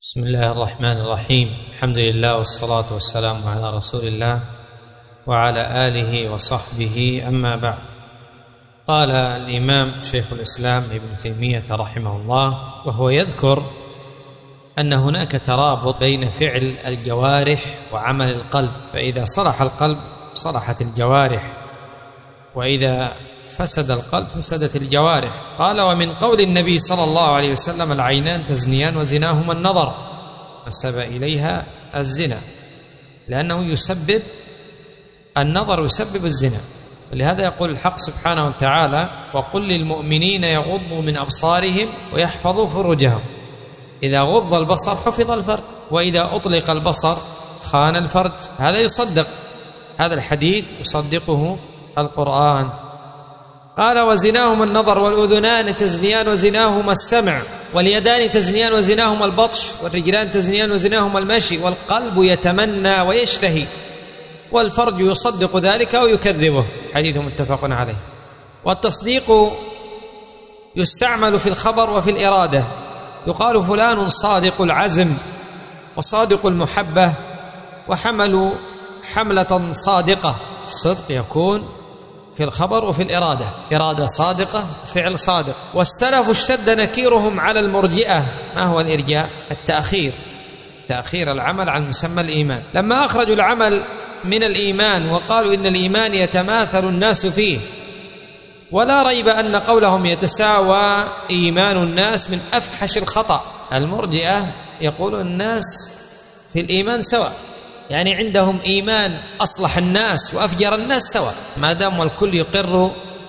بسم الله الرحمن الرحيم. الحمد لله والصلاة والسلام على رسول الله وعلى آله وصحبه، أما بعد. قال الإمام شيخ الإسلام ابن تيمية رحمه الله وهو يذكر أن هناك ترابط بين فعل الجوارح وعمل القلب، فإذا صلح القلب صلحت الجوارح، وإذا فسد القلب فسدت الجوارح. قال: ومن قول النبي صلى الله عليه وسلم: العينان تزنيان وزناهما النظر، نسب إليها الزنا لأنه يسبب النظر، يسبب الزنا. ولهذا يقول الحق سبحانه وتعالى: وقل للمؤمنين يغضوا من أبصارهم ويحفظوا فروجهم. إذا غض البصر حفظ الفرج، وإذا أطلق البصر خان الفرج. هذا يصدق، هذا الحديث يصدقه القرآن. قال: وزناهما النظر، والأذنان تزنيان وزناهما السمع، واليدان تزنيان وزناهما البطش، والرجلان تزنيان وزناهما المشي، والقلب يتمنى ويشتهي، والفرج يصدق ذلك أو يكذبه. حديث متفق عليه. والتصديق يستعمل في الخبر وفي الإرادة، يقال فلان صادق العزم وصادق المحبة وحمل حملة صادقة. الصدق يكون في الخبر وفي الإرادة، إرادة صادقة، فعل صادق. والسلف اشتد نكيرهم على المرجئة. ما هو الإرجاء؟ التأخير، تأخير العمل عن مسمى الإيمان. لما أخرجوا العمل من الإيمان وقالوا إن الإيمان يتماثل الناس فيه، ولا ريب أن قولهم يتساوى إيمان الناس من أفحش الخطأ. المرجئة يقول الناس في الإيمان سواء، يعني عندهم إيمان أصلح الناس وأفجر الناس سواء، ما دام الكل يقر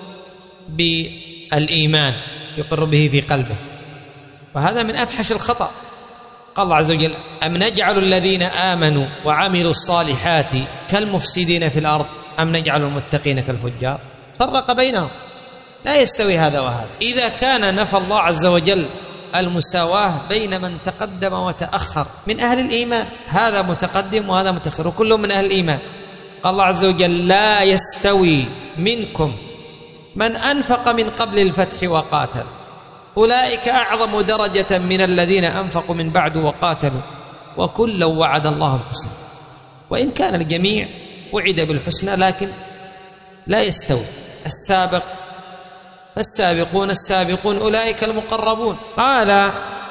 بالإيمان، يقر به في قلبه، وهذا من أفحش الخطأ. قال الله عز وجل: أم نجعل الذين آمنوا وعملوا الصالحات كالمفسدين في الأرض أم نجعل المتقين كالفجار. فرق بينهم، لا يستوي هذا وهذا. إذا كان نفى الله عز وجل المساواة بين من تقدم وتأخر من أهل الإيمان، هذا متقدم وهذا متأخر، وكلهم من أهل الإيمان. قال الله عز وجل: لا يستوي منكم من أنفق من قبل الفتح وقاتل، أولئك أعظم درجة من الذين أنفقوا من بعد وقاتلوا، وكلا وعد الله الحسنى. وإن كان الجميع وعد بالحسنى لكن لا يستوي. السابق فالسابقون السابقون أولئك المقربون. قال: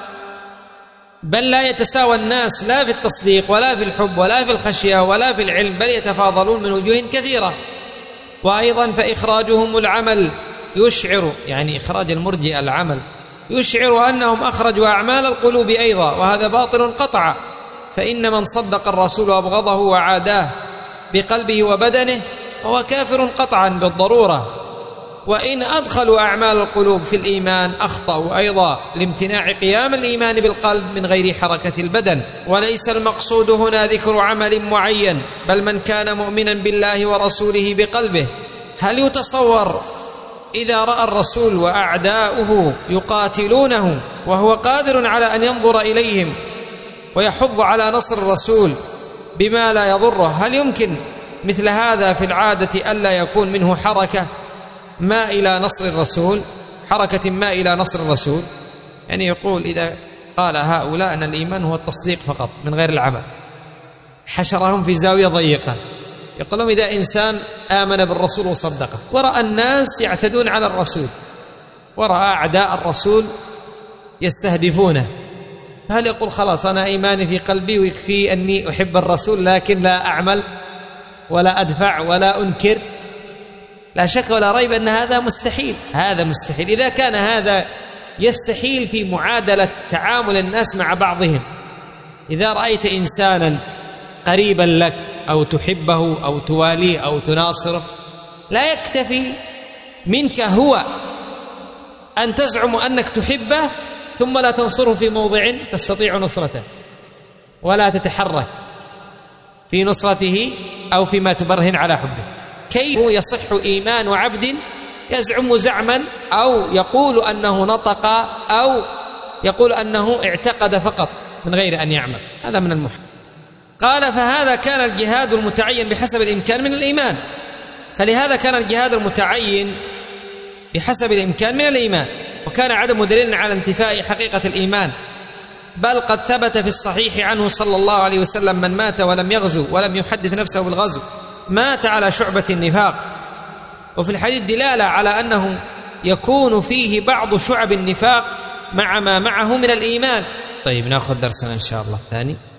بل لا يتساوى الناس لا في التصديق ولا في الحب ولا في الخشية ولا في العلم، بل يتفاضلون من وجوه كثيرة. وأيضا فإخراجهم العمل يشعر، يعني إخراج المرجئة العمل يشعر أنهم أخرجوا أعمال القلوب أيضا، وهذا باطل قطعا. فإن من صدق الرسول وأبغضه وعاداه بقلبه وبدنه فهو كافر قطعا بالضرورة. وإن أدخلوا أعمال القلوب في الإيمان أخطأوا أيضا لامتناع قيام الإيمان بالقلب من غير حركة البدن. وليس المقصود هنا ذكر عمل معين، بل من كان مؤمنا بالله ورسوله بقلبه. هل يتصور إذا رأى الرسول وأعداؤه يقاتلونه وهو قادر على أن ينظر إليهم ويحض على نصر الرسول بما لا يضره، هل يمكن مثل هذا في العادة ألا يكون منه حركة ما إلى نصر الرسول، حركة ما إلى نصر الرسول؟ يعني يقول إذا قال هؤلاء أن الإيمان هو التصديق فقط من غير العمل، حشرهم في زاوية ضيقة. يقول لهم إذا إنسان آمن بالرسول وصدقه ورأى الناس يعتدون على الرسول ورأى أعداء الرسول يستهدفونه، فهل يقول خلاص أنا إيماني في قلبي ويكفي أني أحب الرسول لكن لا أعمل ولا أدفع ولا أنكر؟ لا شك ولا ريب أن هذا مستحيل، هذا مستحيل. إذا كان هذا يستحيل في معادلة تعامل الناس مع بعضهم، إذا رأيت إنسانا قريبا لك أو تحبه أو تواليه أو تناصره، لا يكتفي منك هو أن تزعم أنك تحبه ثم لا تنصره في موضع تستطيع نصرته ولا تتحرك في نصرته أو فيما تبرهن على حبه. كيف يصح إيمان عبد يزعم زعما أو يقول أنه نطق أو يقول أنه اعتقد فقط من غير أن يعمل؟ هذا من المحال. قال: فهذا كان الجهاد المتعين بحسب الإمكان من الإيمان، فلهذا كان الجهاد المتعين بحسب الإمكان من الإيمان، وكان عدم دليل على انتفاء حقيقة الإيمان بل قد ثبت في الصحيح عنه صلى الله عليه وسلم: من مات ولم يغزو ولم يحدث نفسه بالغزو مات على شعبة النفاق. وفي الحديث دلالة على أنه يكون فيه بعض شعب النفاق مع ما معه من الإيمان. طيب، نأخذ درسنا إن شاء الله الثاني.